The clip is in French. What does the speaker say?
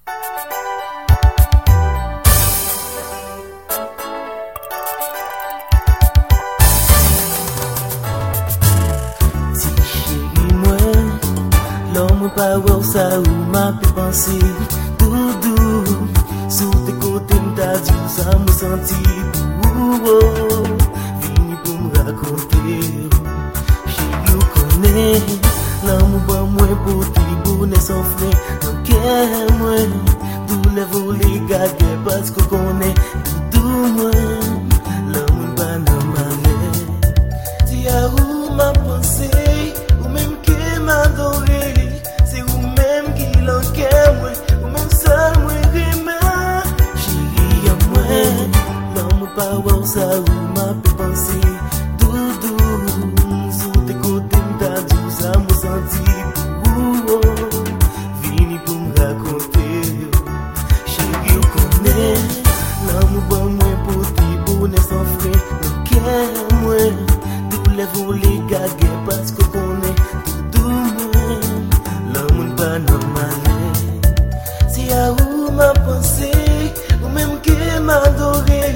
L'homme pas voir ça ou m'a fait penser doudou sous tes côtés m't'a dit ça me senti vini pour me raconter j'ai you connais l'amour bon moi pour tes bonnes sans frein donc moi tous les volets gagner parce que connais doudou moi l'amour pas normal si à où m'a pensé ou même que m'adorer pas voir ça ou m'a fait penser doudou sous tes côtés m't'a dit ça me senti vini pour me raconter chérie you connais l'amour bon moi pour tes bonnes sans frein donc moi tous les volets gagner parce que connais doudou moi l'amour pas normal si à où m'a pensé ou même que m'adorer